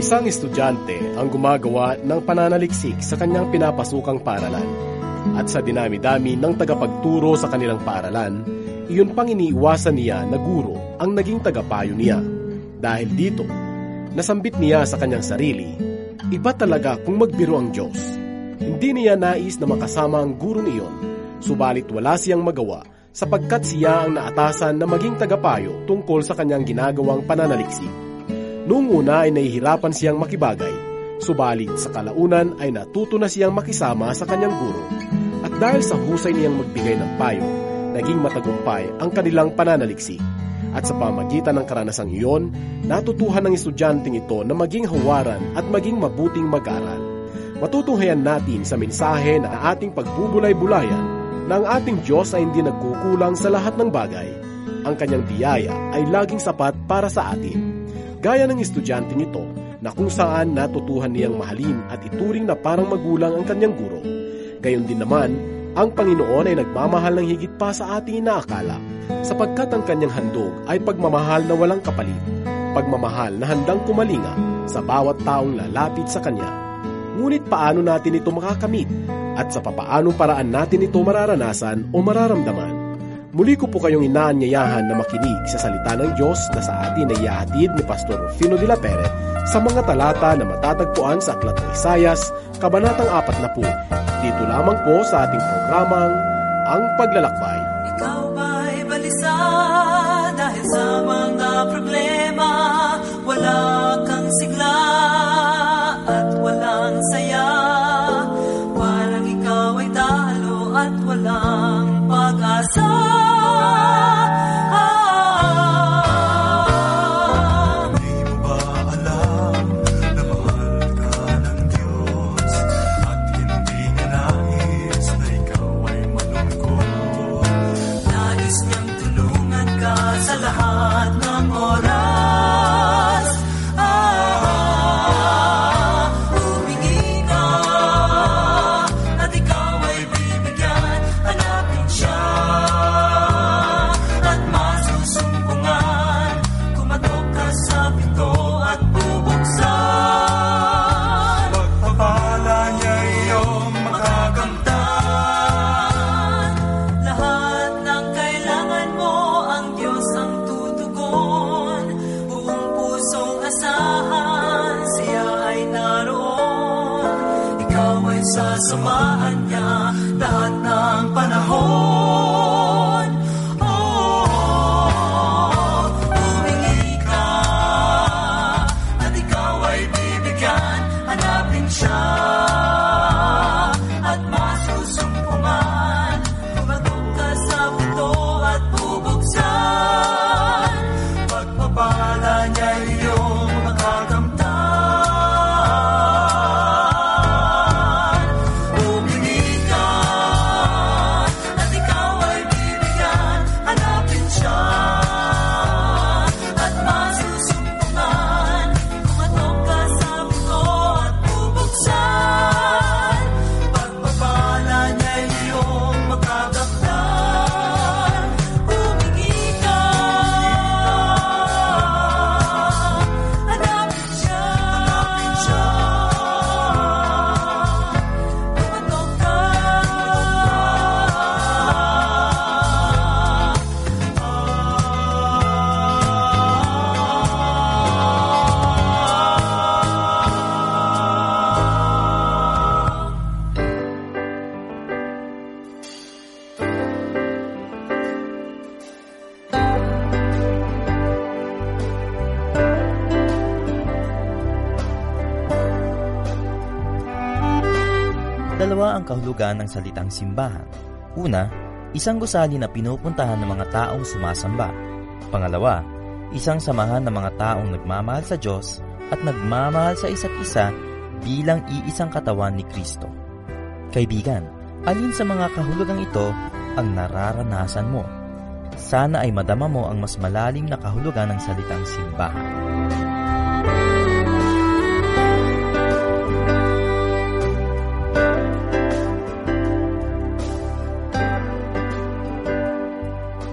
Isang estudyante ang gumagawa ng pananaliksik sa kanyang pinapasukang paaralan. At sa dinami-dami ng tagapagturo sa kanilang paaralan, iyon pang iniiwasan niya na guro ang naging tagapayo niya. Dahil dito, nasambit niya sa kanyang sarili, iba talaga kung magbiro ang Diyos. Hindi niya nais na makasama ang gurong iyon, subalit wala siyang magawa sapagkat siya ang naatasan na maging tagapayo tungkol sa kanyang ginagawang pananaliksik. Noong una ay nahihirapan siyang makibagay, subalit sa kalaunan ay natuto na siyang makisama sa kanyang guro. At dahil sa husay niyang magbigay ng payo, naging matagumpay ang kanilang pananaliksik. At sa pamagitan ng karanasang iyon, natutuhan ng estudyanteng ito na maging hawaran at maging mabuting mag-aral. Matutunghayan natin sa mensahe na ating pagbubulay-bulayan na ang ating Diyos ay hindi nagkukulang sa lahat ng bagay. Ang kanyang biyaya ay laging sapat para sa atin. Gaya ng estudyanteng ito na kung saan natutuhan niyang mahalin at ituring na parang magulang ang kanyang guro. Gayon din naman, ang Panginoon ay nagmamahal ng higit pa sa ating inaakala, sapagkat ang kanyang handog ay pagmamahal na walang kapalit, pagmamahal na handang kumalinga sa bawat taong lalapit sa kanya. Ngunit paano natin ito makakamit at sa papaanong paraan natin ito mararanasan o mararamdaman? Muli ko po kayong inaanyayahan na makinig sa salita ng Diyos na sa atin ay ihahatid ni Pastor Rufino de la Pere sa mga talata na matatagpuan sa Aklat ng Isayas, Kabanatang 40. Dito lamang po sa ating programang Ang Paglalakbay. Ikaw ba'y balisa dahil sa mga problema? Wala kang sigla at walang saya. Parang ikaw ay talo at walang pag-asa. Sasamahan niya lahat ng panahon. Humingi ka at ikaw ay bibigyan. Hanapin siya at masusumpungan. Kumatok ka sa pinto at bubuksan. Pagpapala niya iyong makakamtan. Dalawa ang kahulugan ng salitang simbahan. Una, isang gusali na pinupuntahan ng mga taong sumasamba. Pangalawa, isang samahan ng mga taong nagmamahal sa Diyos at nagmamahal sa isa't isa bilang iisang katawan ni Kristo. Kaibigan, alin sa mga kahulugang ito ang nararanasan mo? Sana ay madama mo ang mas malalim na kahulugan ng salitang simbahan.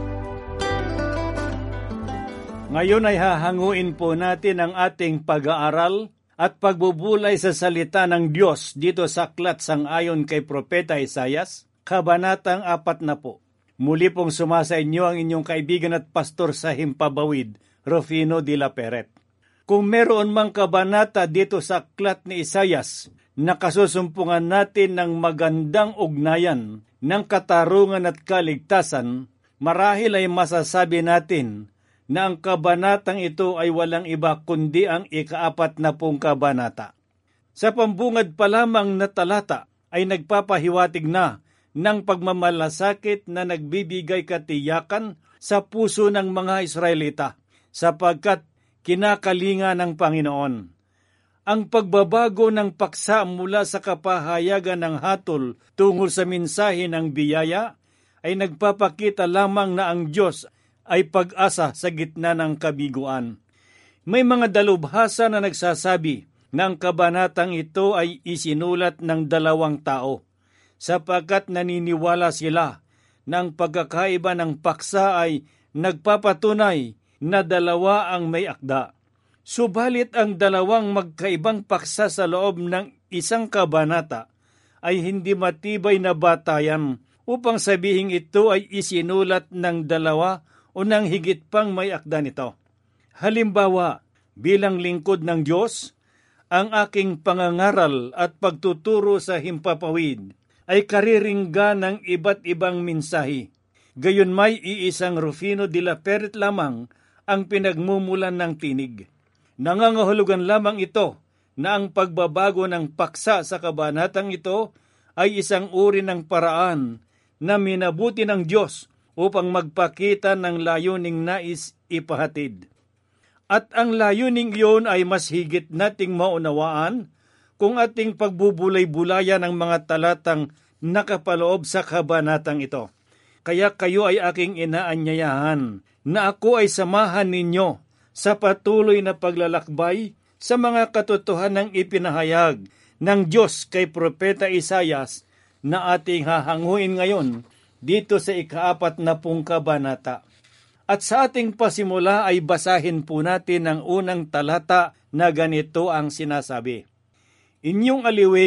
Ngayon ay hahanguin po natin ang ating pag-aaral at pagbubulay sa salita ng Diyos dito sa aklat sangayon kay Propeta Isayas, Kabanatang 40. Muli pong sumasa inyo ang inyong kaibigan at pastor sa Himpabawid, Rufino de la Peret. Kung meron mang kabanata dito sa aklat ni Isayas, nakasusumpungan natin ng magandang ugnayan ng katarungan at kaligtasan, marahil ay masasabi natin na ang kabanatang ito ay walang iba kundi ang 40 kabanata. Sa pambungad pa lamang na talata ay nagpapahiwatig na ng pagmamalasakit na nagbibigay katiyakan sa puso ng mga Israelita sapagkat kinakalinga ng Panginoon. Ang pagbabago ng paksa mula sa kapahayagan ng hatol tungkol sa mensahe ng biyaya ay nagpapakita lamang na ang Diyos ay pag-asa sa gitna ng kabiguan. May mga dalubhasa na nagsasabi na ang kabanatang ito ay isinulat ng 2 tao, sapagkat naniniwala sila na ang pagkakaiba ng paksa ay nagpapatunay na 2 ang may akda. Subalit ang 2 magkaibang paksa sa loob ng isang kabanata ay hindi matibay na batayan upang sabihing ito ay isinulat ng 2 o ng higit pang may akda nito. Halimbawa, bilang lingkod ng Diyos, ang aking pangangaral at pagtuturo sa Himpapawid ay kariringga ng iba't ibang mensahe. Gayon may iisang Rufino de la Peret lamang ang pinagmumulan ng tinig. Nangangahulugan lamang ito na ang pagbabago ng paksa sa kabanatang ito ay isang uri ng paraan na minabuti ng Diyos upang magpakita ng layuning nais ipahatid. At ang layuning iyon ay mas higit nating maunawaan kung ating pagbubulay-bulayan ng mga talatang nakapaloob sa kabanatang ito. Kaya kayo ay aking inaanyayahan na ako ay samahan ninyo sa patuloy na paglalakbay sa mga katotohanang ipinahayag ng Diyos kay Propeta Isayas na ating hahanguin ngayon dito sa 40 kabanata. At sa ating pasimula ay basahin po natin ang unang talata na ganito ang sinasabi. Inyong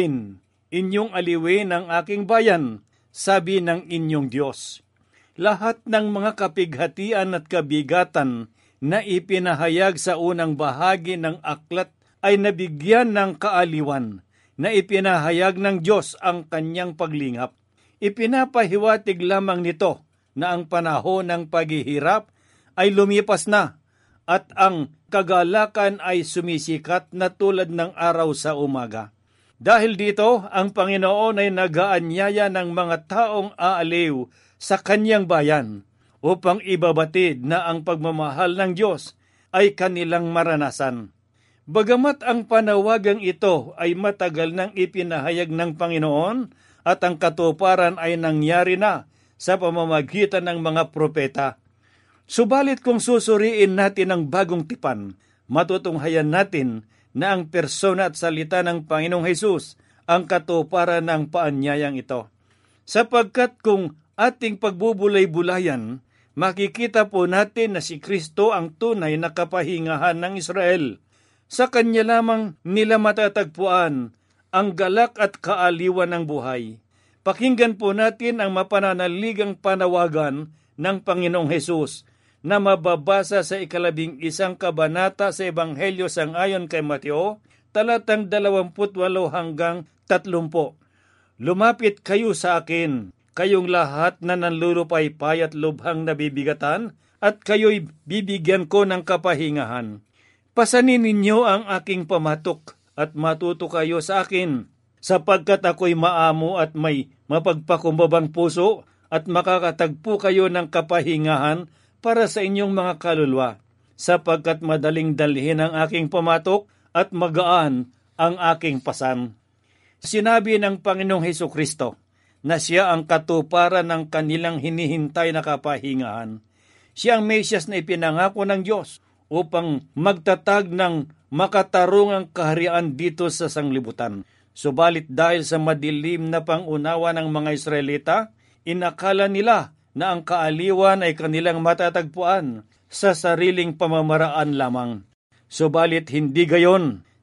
aliwin ang aking bayan, sabi ng inyong Diyos. Lahat ng mga kapighatian at kabigatan na ipinahayag sa unang bahagi ng aklat ay nabigyan ng kaaliwan na ipinahayag ng Diyos ang kanyang paglingap. Ipinapahiwatig lamang nito na ang panahon ng paghihirap ay lumipas na at ang kagalakan ay sumisikat na tulad ng araw sa umaga. Dahil dito, ang Panginoon ay nag-aanyaya ng mga taong aaliw sa kanyang bayan upang ibabatid na ang pagmamahal ng Diyos ay kanilang maranasan. Bagamat ang panawagang ito ay matagal nang ipinahayag ng Panginoon at ang katuparan ay nangyari na sa pamamagitan ng mga propeta. Subalit kung susuriin natin ang bagong tipan, matutunghayan natin na ang persona at salita ng Panginoong Hesus ang katuparan ng paanyayang ito. Sapagkat kung ating pagbubulay-bulayan, makikita po natin na si Kristo ang tunay na kapahingahan ng Israel. Sa kanya lamang nila matatagpuan ang galak at kaaliwan ng buhay. Pakinggan po natin ang mapananaligang panawagan ng Panginoong Hesus na mababasa sa 11 kabanata sa Ebanghelyo sangayon kay Mateo, talatang 28 hanggang 30. Lumapit kayo sa akin, kayong lahat na nanlulupaypay at lubhang nabibigatan, at kayo'y bibigyan ko ng kapahingahan. Pasanin ninyo ang aking pamatok at matuto kayo sa akin, sapagkat ako'y maamo at may mapagpakumbabang puso at makakatagpo kayo ng kapahingahan para sa inyong mga kaluluwa, sapagkat madaling dalhin ang aking pamatok at magaan ang aking pasan. Sinabi ng Panginoong Hesukristo na siya ang katuparan ng kanilang hinihintay na kapahingahan. Siya ang Mesyas na ipinangako ng Diyos upang magtatag ng makatarungang kaharian dito sa sanglibutan. Subalit dahil sa madilim na pangunawa ng mga Israelita, inakala nila na ang kaaliwan ay kanilang matatagpuan sa sariling pamamaraan lamang. Subalit hindi gayon,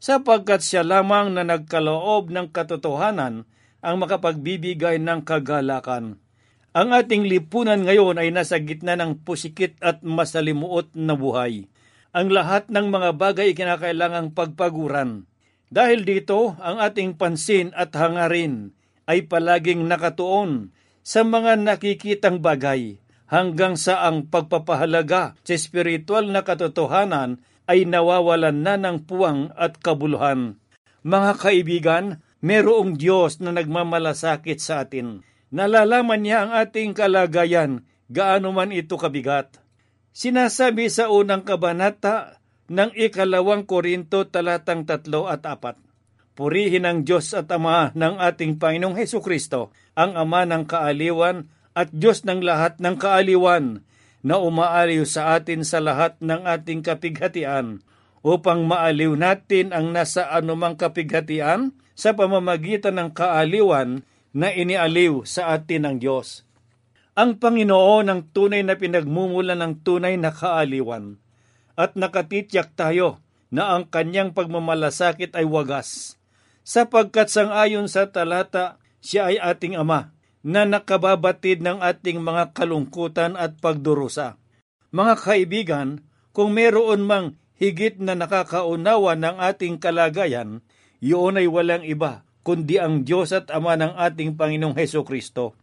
sapagkat siya lamang na nagkaloob ng katotohanan ang makapagbibigay ng kagalakan. Ang ating lipunan ngayon ay nasa gitna ng pusikit at masalimuot na buhay. Ang lahat ng mga bagay ay kinakailangang pagpaguran. Dahil dito, ang ating pansin at hangarin ay palaging nakatuon sa mga nakikitang bagay hanggang sa ang pagpapahalaga sa espiritual na katotohanan ay nawawalan na ng puwang at kabuluhan. Mga kaibigan, merong Diyos na nagmamalasakit sa atin. Nalalaman niya ang ating kalagayan, gaano man ito kabigat. Sinasabi sa unang kabanata ng 2 Korinto talatang 3 at 4. Purihin ang Diyos at Ama ng ating Panginoong Hesukristo, ang Ama ng kaaliwan at Diyos ng lahat ng kaaliwan, na umaaliw sa atin sa lahat ng ating kapighatian, upang maaliw natin ang nasa anumang kapighatian sa pamamagitan ng kaaliwan na inialiw sa atin ng Diyos. Ang Panginoon ang tunay na pinagmumulan ng tunay na kaaliwan, at nakatitiyak tayo na ang kanyang pagmamalasakit ay wagas, sapagkat sangayon sa talata, siya ay ating Ama, na nakababatid ng ating mga kalungkutan at pagdurusa. Mga kaibigan, kung meron mang higit na nakakaunawa ng ating kalagayan, yun ay walang iba kundi ang Diyos at Ama ng ating Panginoong Hesukristo.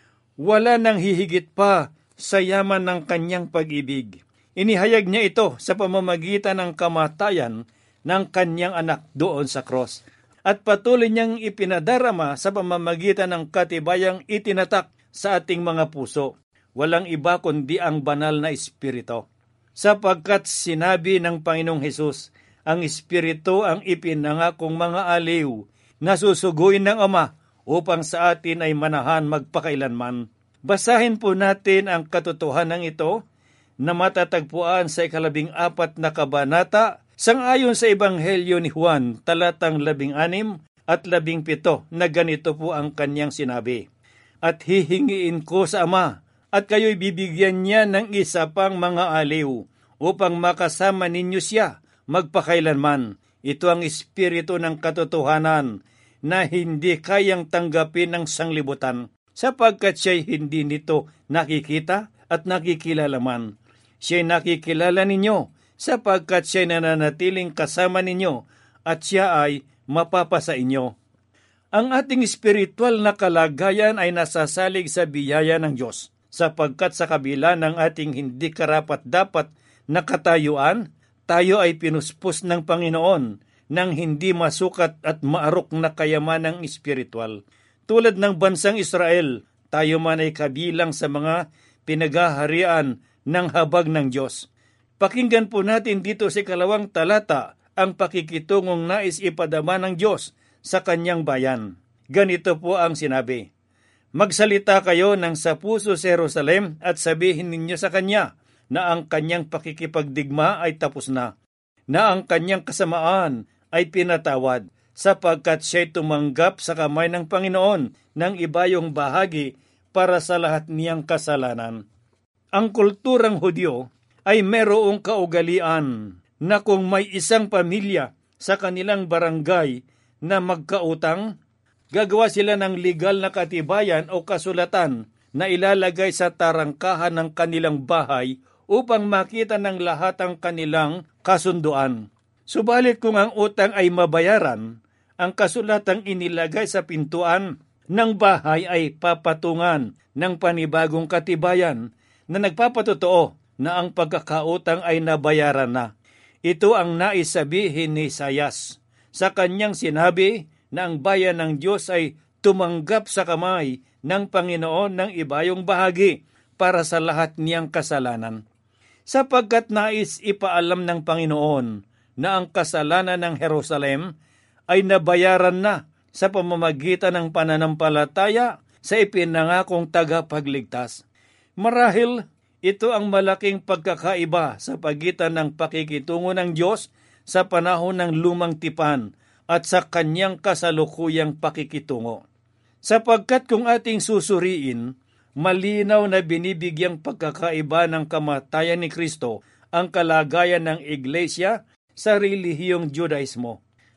Wala nang hihigit pa sa yaman ng kanyang pag-ibig. Inihayag niya ito sa pamamagitan ng kamatayan ng kanyang anak doon sa cross. At patuloy niyang ipinadarama sa pamamagitan ng katibayang itinatak sa ating mga puso. Walang iba kundi ang banal na Espiritu. Sapagkat sinabi ng Panginoong Hesus, ang Espiritu ang ipinangakong mga aliw na susuguin ng Ama upang sa atin ay manahan magpakailanman. Basahin po natin ang katotohanan ito na matatagpuan sa 14 na kabanata sangayon sa Ebanghelyo ni Juan, talatang 16 at 17 na ganito po ang kanyang sinabi. At hihingiin ko sa Ama at kayo'y bibigyan niya ng isa pang mga aliw upang makasama ninyo siya magpakailanman. Ito ang espiritu ng katotohanan na hindi kayang tanggapin ng sanglibutan, sapagkat siya'y hindi nito nakikita at nakikilala man. Siya'y nakikilala ninyo, sapagkat siya'y nananatiling kasama ninyo at siya ay mapapasa inyo. Ang ating espiritual na kalagayan ay nasasalig sa biyaya ng Diyos, sapagkat sa kabila ng ating hindi karapat-dapat na katayuan, tayo ay pinuspos ng Panginoon ng hindi masukat at maarok na kayamanang espiritual. Tulad ng bansang Israel, tayo man ay kabilang sa mga pinagaharian ng habag ng Diyos. Pakinggan po natin dito sa 2 talata ang pakikitungong nais ipadama ng Diyos sa kanyang bayan. Ganito po ang sinabi, magsalita kayo ng sa puso sa Jerusalem at sabihin ninyo sa kanya na ang kanyang pakikipagdigma ay tapos na ang kanyang kasamaan ay pinatawad, sapagkat siya'y tumanggap sa kamay ng Panginoon ng ibayong bahagi para sa lahat niyang kasalanan. Ang kulturang Hudyo ay merong kaugalian na kung may isang pamilya sa kanilang barangay na magkautang, gagawa sila ng legal na katibayan o kasulatan na ilalagay sa tarangkahan ng kanilang bahay upang makita ng lahat ang kanilang kasunduan. Subalit kung ang utang ay mabayaran, ang kasulatang inilagay sa pintuan ng bahay ay papatungan ng panibagong katibayan na nagpapatotoo na ang pagkakautang ay nabayaran na. Ito ang nais sabihin ni Isayas. Sa kanyang sinabi na ang bayan ng Diyos ay tumanggap sa kamay ng Panginoon ng ibayong bahagi para sa lahat niyang kasalanan. Sapagkat nais ipaalam ng Panginoon na ang kasalanan ng Jerusalem ay nabayaran na sa pamamagitan ng pananampalataya sa ipinangakong tagapagligtas. Marahil ito ang malaking pagkakaiba sa pagitan ng pakikitungo ng Diyos sa panahon ng lumang tipan at sa kanyang kasalukuyang pakikitungo. Sapagkat kung ating susuriin, malinaw na binibigyang pagkakaiba ng kamatayan ni Kristo ang kalagayan ng iglesia sa relihiyong Judaismo.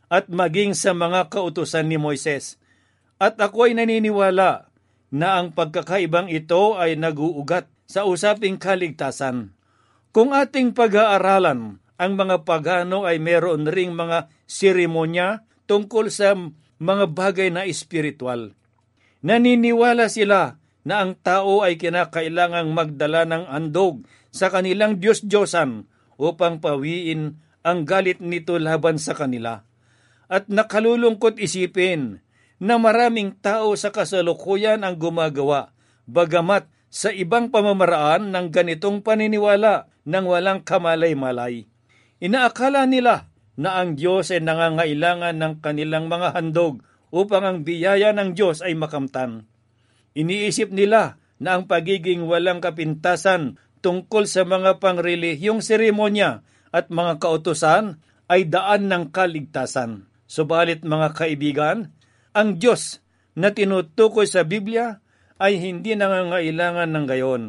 at maging sa mga kautusan ni Moises. At ako ay naniniwala na ang pagkakaibang ito ay naguugat sa usaping kaligtasan. Kung ating pag-aaralan, ang mga pagano ay meron ring mga seremonya tungkol sa mga bagay na espiritual. Naniniwala sila na ang tao ay kinakailangang magdala ng handog sa kanilang Diyos-Diyosan upang pawiin ang galit nito laban sa kanila. At nakalulungkot isipin na maraming tao sa kasalukuyan ang gumagawa, bagamat sa ibang pamamaraan ng ganitong paniniwala ng walang kamalay-malay. Inaakala nila na ang Diyos ay nangangailangan ng kanilang mga handog upang ang biyaya ng Diyos ay makamtan. Iniisip nila na ang pagiging walang kapintasan tungkol sa mga pangrelihiyong seremonya at mga kautusan ay daan ng kaligtasan. Subalit mga kaibigan, ang Diyos na tinutukoy sa Biblia ay hindi nangangailangan ng gayon.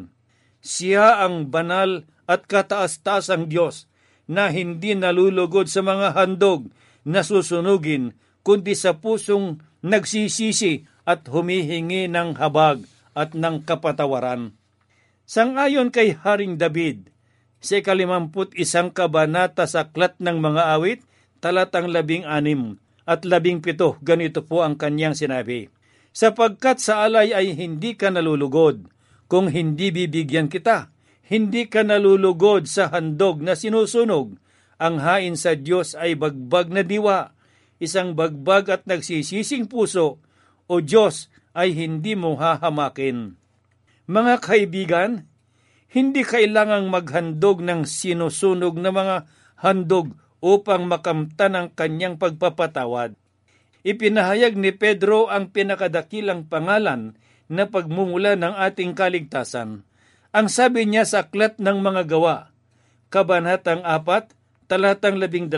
Siya ang banal at kataas-taasang Diyos na hindi nalulugod sa mga handog na susunugin, kundi sa pusong nagsisisi at humihingi ng habag at ng kapatawaran. Sangayon kay Haring David, sa 51 kabanata sa Aklat ng Mga Awit, talatang 16 at 17, ganito po ang kanyang sinabi. Sapagkat sa alay ay hindi ka nalulugod, kung hindi bibigyan kita. Hindi ka nalulugod sa handog na sinusunog. Ang hain sa Diyos ay bagbag na diwa, isang bagbag at nagsisising puso, o Diyos ay hindi mo hahamakin. Mga kaibigan, hindi kailangang maghandog ng sinusunog na mga handog upang makamtan ang kanyang pagpapatawad. Ipinahayag ni Pedro ang pinakadakilang pangalan na pagmumula ng ating kaligtasan. Ang sabi niya sa Aklat ng Mga Gawa, Kabanatang 4, talatang 12,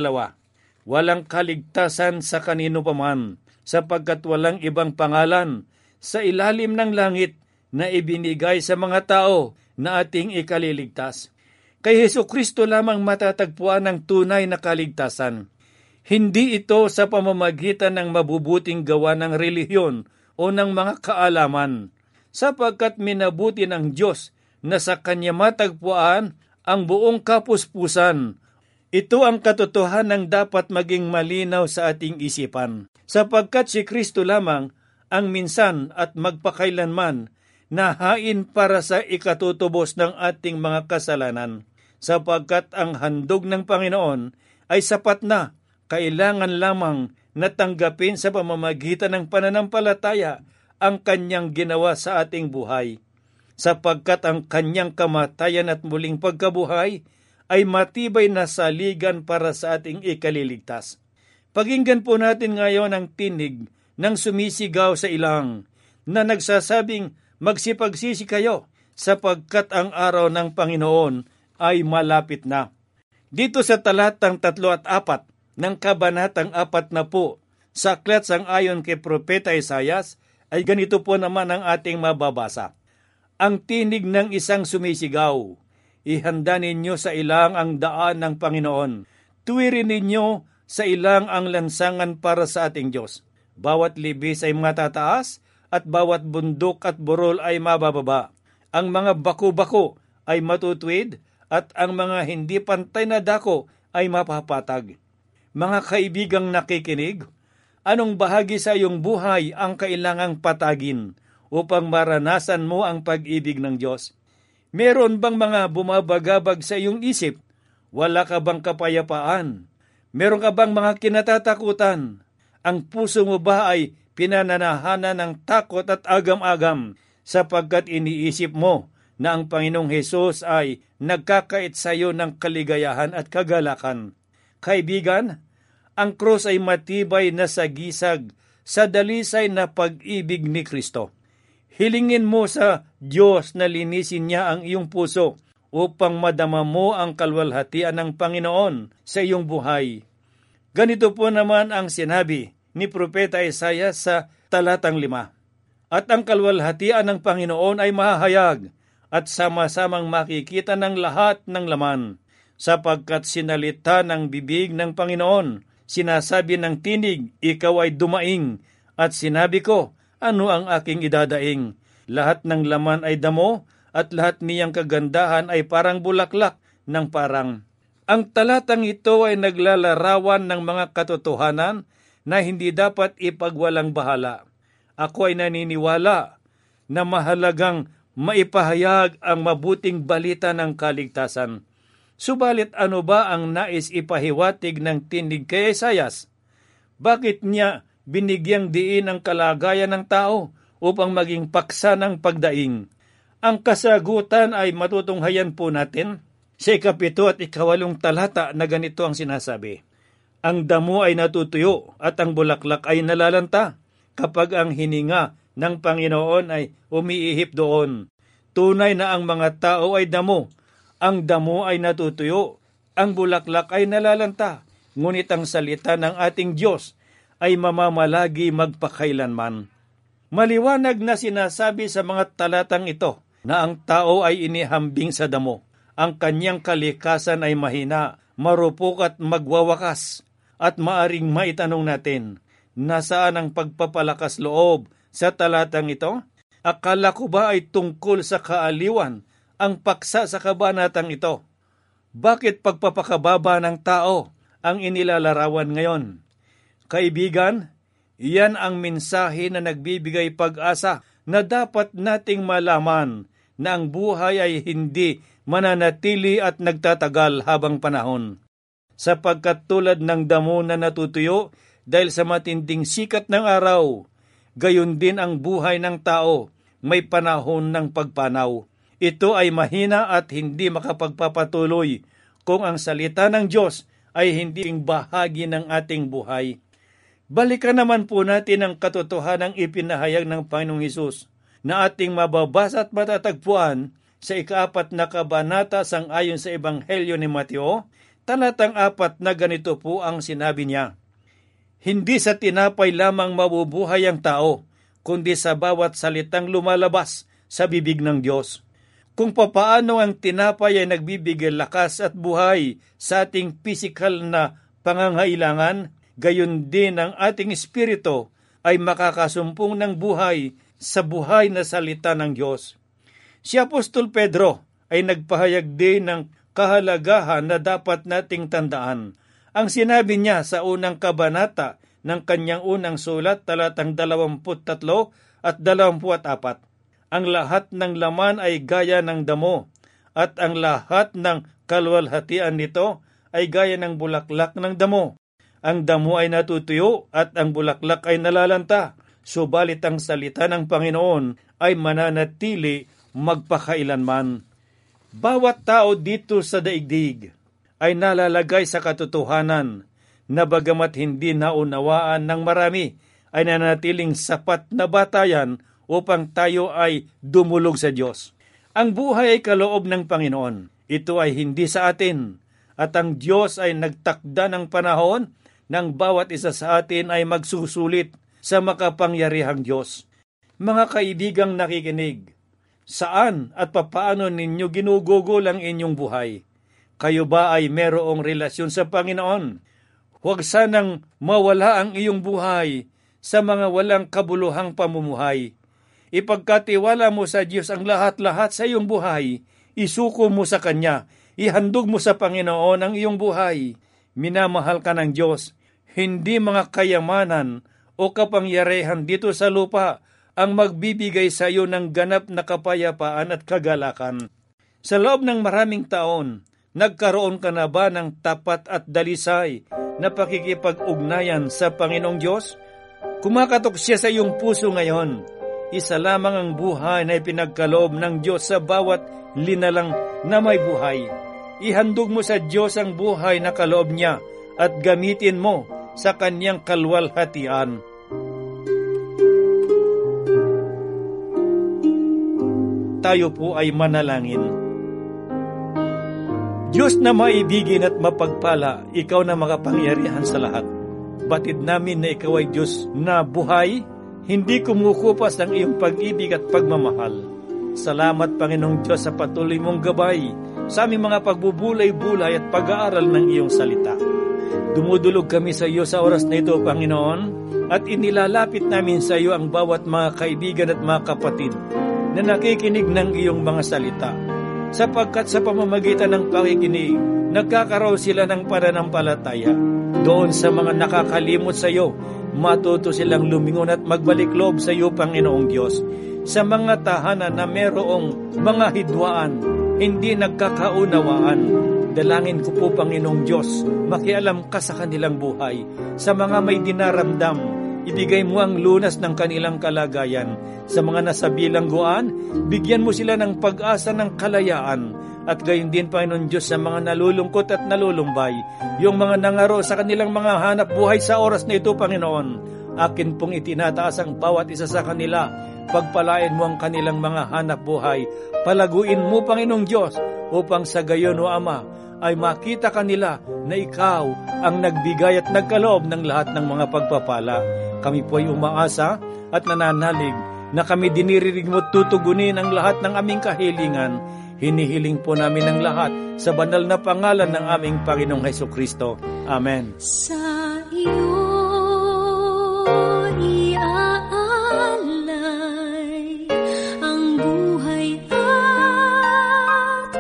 walang kaligtasan sa kanino paman, sapagkat walang ibang pangalan sa ilalim ng langit na ibinigay sa mga tao na ating ikaliligtas. Kay Hesukristo lamang matatagpuan ang tunay na kaligtasan. Hindi ito sa pamamagitan ng mabubuting gawa ng relihiyon o ng mga kaalaman, sapagkat minabuti ng Diyos na sa Kanya matagpuan ang buong kapuspusan. Ito ang katotohanan dapat maging malinaw sa ating isipan, sapagkat si Kristo lamang ang minsan at magpakailanman na hain para sa ikatutubos ng ating mga kasalanan, sapagkat ang handog ng Panginoon ay sapat na, kailangan lamang natanggapin sa pamamagitan ng pananampalataya ang Kanyang ginawa sa ating buhay. Sapagkat ang Kanyang kamatayan at muling pagkabuhay ay matibay na saligan para sa ating ikaliligtas. Pakinggan po natin ngayon ang tinig ng sumisigaw sa ilang na nagsasabing, magsipagsisi kayo sapagkat ang araw ng Panginoon ay malapit na. Dito sa talatang 3 at 4 ng kabanatang 40 sa Aklat sang-ayon kay Propeta Isayas ay ganito po naman ang ating mababasa. Ang tinig ng isang sumisigaw, ihanda ninyo sa ilang ang daan ng Panginoon. Tuwirin ninyo sa ilang ang lansangan para sa ating Diyos. Bawat libis ay matataas at bawat bundok at burol ay mabababa. Ang mga bako-bako ay matutuwid at ang mga hindi pantay na dako ay mapapatag. Mga kaibigang nakikinig, anong bahagi sa iyong buhay ang kailangang patagin upang maranasan mo ang pag-ibig ng Diyos? Meron bang mga bumabagabag sa iyong isip? Wala ka bang kapayapaan? Meron ka bang mga kinatatakutan? Ang puso mo ba ay pinananahanan ng takot at agam-agam sapagkat iniisip mo na ang Panginoong Hesus ay nagkakait sa iyo ng kaligayahan at kagalakan? Kaibigan, ang krus ay matibay na sagisag sa dalisay na pag-ibig ni Kristo. Hilingin mo sa Diyos na linisin niya ang iyong puso upang madama mo ang kalwalhatian ng Panginoon sa iyong buhay. Ganito po naman ang sinabi ni Propeta Isaias sa talatang 5. At ang kalwalhatian ng Panginoon ay mahahayag at sama-samang makikita ng lahat ng laman, sapagkat sinalita ng bibig ng Panginoon Sinasabi ng tinig, ikaw ay dumaing, at sinabi ko, ano ang aking idadaing? Lahat ng laman ay damo, at lahat niyang kagandahan ay parang bulaklak ng parang. Ang talatang ito ay naglalarawan ng mga katotohanan na hindi dapat ipagwalang bahala. Ako ay naniniwala na mahalagang maipahayag ang mabuting balita ng kaligtasan. Subalit ano ba ang nais ipahiwatig ng tinig kay Isaias? Bakit niya binigyang diin ang kalagayan ng tao upang maging paksa ng pagdaing? Ang kasagutan ay matutunghayan po natin sa 7 at 8 talata na ganito ang sinasabi. Ang damo ay natutuyo at ang bulaklak ay nalalanta kapag ang hininga ng Panginoon ay umiihip doon. Tunay na ang mga tao ay damo. Ang damo ay natutuyo, ang bulaklak ay nalalanta, ngunit ang salita ng ating Diyos ay mamamalagi magpakailanman. Maliwanag na sinasabi sa mga talatang ito na ang tao ay inihambing sa damo. Ang kanyang kalikasan ay mahina, marupok at magwawakas. At maaring maitanong natin, nasaan ang pagpapalakas loob sa talatang ito? Akala ko ba ay tungkol sa kaaliwan ang paksa sa kabanatang ito? Bakit pagpapakababa ng tao ang inilalarawan ngayon? Kaibigan, iyan ang mensahe na nagbibigay pag-asa na dapat nating malaman na ang buhay ay hindi mananatili at nagtatagal habang panahon. Sapagkat tulad ng damo na natutuyo dahil sa matinding sikat ng araw, gayon din ang buhay ng tao, may panahon ng pagpanaw. Ito ay mahina at hindi makapagpapatuloy kung ang salita ng Diyos ay hindi bahagi ng ating buhay. Balikan naman po natin ang katotohanang ipinahayag ng Panginoong Hesus na ating mababasa at matatagpuan sa 4 na kabanata sangayon sa Ebanghelyo ni Mateo, talatang 4 na ganito po ang sinabi niya. Hindi sa tinapay lamang mabubuhay ang tao, kundi sa bawat salitang lumalabas sa bibig ng Diyos. Kung papaano ang tinapay ay nagbibigay lakas at buhay sa ating pisikal na pangangailangan, gayon din ang ating espiritu ay makakasumpong ng buhay sa buhay na salita ng Diyos. Si Apostol Pedro ay nagpahayag din ng kahalagahan na dapat nating tandaan. Ang sinabi niya sa unang kabanata ng kanyang unang sulat, talatang 23 at 24. Ang lahat ng laman ay gaya ng damo, at ang lahat ng kaluwalhatian nito ay gaya ng bulaklak ng damo. Ang damo ay natutuyo at ang bulaklak ay nalalanta, subalit ang salita ng Panginoon ay mananatili magpakailanman. Bawat tao dito sa daigdig ay nalalagay sa katotohanan na bagamat hindi naunawaan ng marami, ay nanatiling sapat na batayan upang tayo ay dumulog sa Diyos. Ang buhay ay kaloob ng Panginoon. Ito ay hindi sa atin. At ang Diyos ay nagtakda ng panahon nang bawat isa sa atin ay magsusulit sa makapangyarihang Diyos. Mga kaibigang nakikinig, saan at papaano ninyo ginugugol ang inyong buhay? Kayo ba ay merong relasyon sa Panginoon? Huwag sanang mawala ang iyong buhay sa mga walang kabuluhang pamumuhay. Ipagkatiwala mo sa Diyos ang lahat-lahat sa iyong buhay. Isuko mo sa Kanya. Ihandog mo sa Panginoon ang iyong buhay. Minamahal ka ng Diyos. Hindi mga kayamanan o kapangyarihan dito sa lupa ang magbibigay sa iyo ng ganap na kapayapaan at kagalakan. Sa loob ng maraming taon, nagkaroon ka na ba ng tapat at dalisay na pakikipag-ugnayan sa Panginoong Diyos? Kumakatok siya sa iyong puso ngayon. Isa lamang ang buhay na ipinagkaloob ng Diyos sa bawat linalang na may buhay. Ihandog mo sa Diyos ang buhay na kaloob niya at gamitin mo sa Kanyang kalwalhatian. Tayo po ay manalangin. Diyos na maibigin at mapagpala, ikaw na makapangyarihan sa lahat. Batid namin na ikaw ay Diyos na buhay, hindi kumukupas ang iyong pag-ibig at pagmamahal. Salamat, Panginoong Diyos, sa patuloy mong gabay sa aming mga pagbubulay-bulay at pag-aaral ng iyong salita. Dumudulog kami sa iyo sa oras na ito, Panginoon, at inilalapit namin sa iyo ang bawat mga kaibigan at mga kapatid na nakikinig ng iyong mga salita. Sapagkat sa pamamagitan ng pakikinig, nagkakaroon sila ng pananampalataya. Doon sa mga nakakalimot sa iyo, matuto silang lumingon at magbalik loob sa iyo, Panginoong Diyos. Sa mga tahanan na merong mga hidwaan, hindi nagkakaunawaan, dalangin ko po, Panginoong Diyos, makialam ka sa kanilang buhay. Sa mga may dinaramdam, ibigay mo ang lunas ng kanilang kalagayan. Sa mga nasa bilangguan, bigyan mo sila ng pag-asa ng kalayaan. At gayon din, Panginoon Diyos, sa mga nalulungkot at nalulumbay, yung mga nangaro sa kanilang mga hanap buhay sa oras na ito, Panginoon, akin pong itinataas ang bawat isa sa kanila. Pagpalain mo ang kanilang mga hanap buhay. Palaguin mo, Panginoong Diyos, upang sa gayon, O Ama, ay makita kanila na ikaw ang nagbigay at nagkaloob ng lahat ng mga pagpapala. Kami po ay umaasa at nananalig na kami dinirinig mo tutugunin ang lahat ng aming kahilingan. Hinihiling po namin ang lahat sa banal na pangalan ng aming Panginoong Hesukristo. Amen. Sa iyo iaalay ang buhay at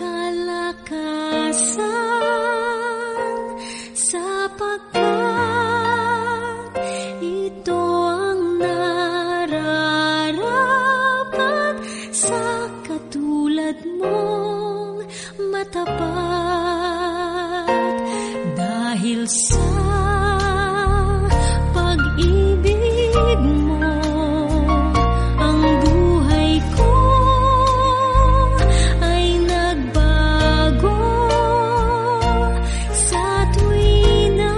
kalakasan, sapagkat ito ang nararapat sa katulad mong matapat. Dahil sa pag-ibig mo, ang buhay ko ay nagbago. Sa tuwina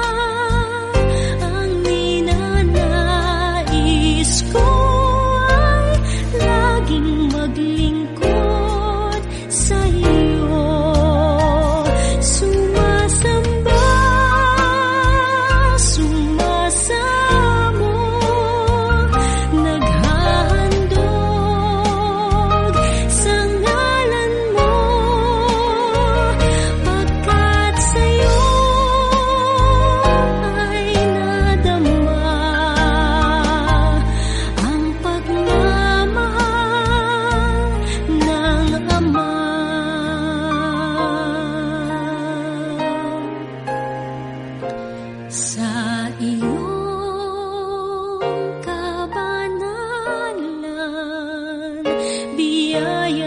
ang ninanais ko ay laging maglingkod sa iyo. Sumasamba, sumasamo, naghahandog sa ngalan mo, pagkat sa iyo ay nadama ang pagmamahal ng Ama. Sa iyong kabanalan, biyaya